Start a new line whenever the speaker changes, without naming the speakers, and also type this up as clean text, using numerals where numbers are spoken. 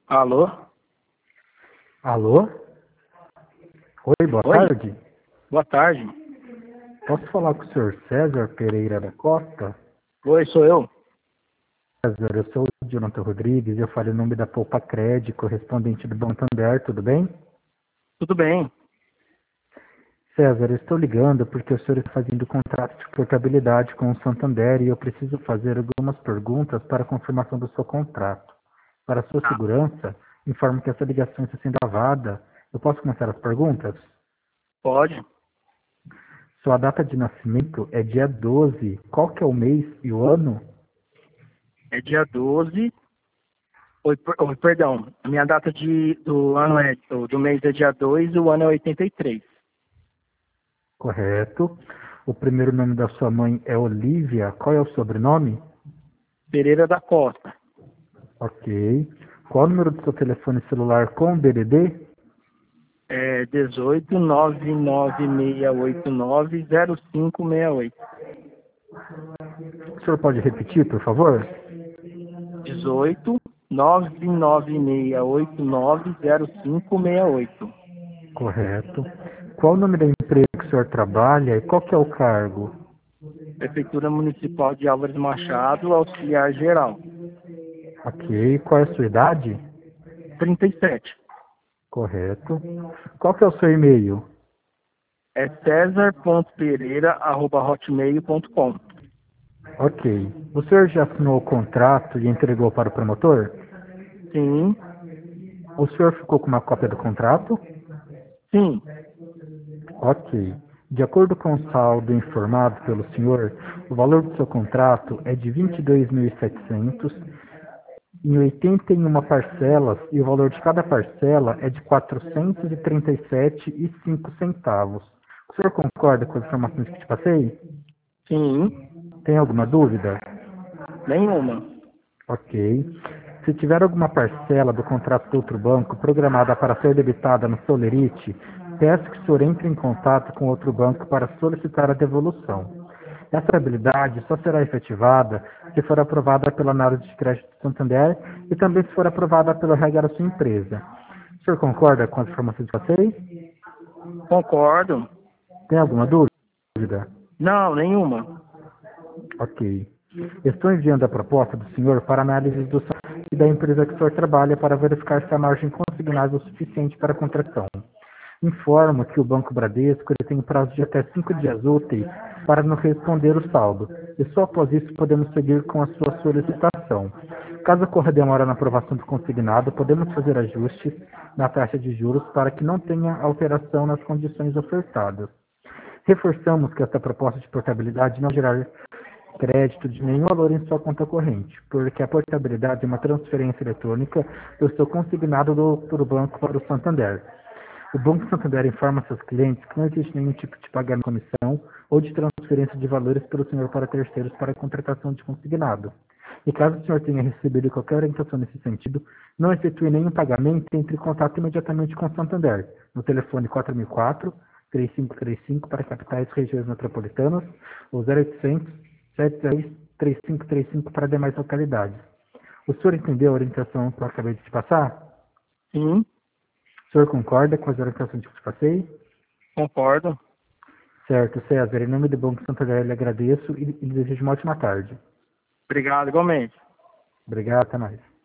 Alô?
Alô? Oi, boa
Oi?
tarde.
Boa tarde.
Posso falar com o senhor César Pereira da Costa?
Oi, sou eu.
César, eu sou o Jonathan Rodrigues e eu falo em nome da Poupa Cred, correspondente do Banco Santander, tudo bem?
Tudo bem?
César, eu estou ligando porque o senhor está fazendo contrato de portabilidade com o Santander e eu preciso fazer algumas perguntas para a confirmação do seu contrato. Para sua
Tá.
segurança, informo que essa ligação está sendo gravada. Eu posso começar as perguntas?
Pode.
Sua data de nascimento é dia 12. Qual que é o mês e o ano?
É dia 12. Oi, perdão. A minha data do mês é dia 2 e o ano é 83.
Correto. O primeiro nome da sua mãe é Olívia. Qual é o sobrenome?
Pereira da Costa.
Ok. Qual o número do seu telefone celular com DDD?
É 18 996890568.
O senhor pode repetir, por favor?
18 996890568.
Correto. Qual o nome da empresa que o senhor trabalha e qual que é o cargo?
Prefeitura Municipal de Álvares Machado, auxiliar geral.
Ok. Qual é a sua idade?
37.
Correto. Qual que é o seu e-mail?
É cesar.pereira@hotmail.com.
Ok. O senhor já assinou o contrato e entregou para o promotor?
Sim,
O senhor ficou com uma cópia do contrato?
sim.
Ok. De acordo com o saldo informado pelo senhor, o valor do seu contrato é de 22.700 em 81 parcelas e o valor de cada parcela é de 437,05 centavos. O senhor concorda com as informações que te passei?
Sim,
Tem alguma dúvida?
nenhuma.
Ok. Se tiver alguma parcela do contrato do outro banco programada para ser debitada no Solerite, peço que o senhor entre em contato com outro banco para solicitar a devolução. Essa habilidade só será efetivada se for aprovada pela análise de crédito do Santander e também se for aprovada pela regra da sua empresa. O senhor concorda com as informações que passei?
Concordo.
Tem alguma dúvida?
Não, nenhuma.
Ok. Estou enviando a proposta do senhor para análise do saldo e da empresa que o senhor trabalha para verificar se a margem consignada é o suficiente para a contratação. Informo que o Banco Bradesco ele tem um prazo de até 5 dias úteis para nos responder o saldo, e só após isso podemos seguir com a sua solicitação. Caso ocorra demora na aprovação do consignado, podemos fazer ajustes na taxa de juros para que não tenha alteração nas condições ofertadas. Reforçamos que esta proposta de portabilidade não gerará crédito de nenhum valor em sua conta corrente, porque a portabilidade é uma transferência eletrônica do seu consignado do outro banco para o Santander. O Banco Santander informa seus clientes que não existe nenhum tipo de pagamento de comissão ou de transferência de valores pelo senhor para terceiros para a contratação de consignado. E caso o senhor tenha recebido qualquer orientação nesse sentido, não efetue nenhum pagamento e entre em contato imediatamente com o Santander, no telefone 4004-3535 para capitais e regiões metropolitanas, ou 0800 710-3535 para demais localidades. O senhor entendeu a orientação que eu acabei de te passar?
Sim,
O senhor concorda com as orientações que eu te passei?
concordo.
Certo, César. Em nome do Banco Santander, lhe agradeço e lhe desejo uma ótima tarde.
Obrigado, igualmente.
Obrigado, até mais.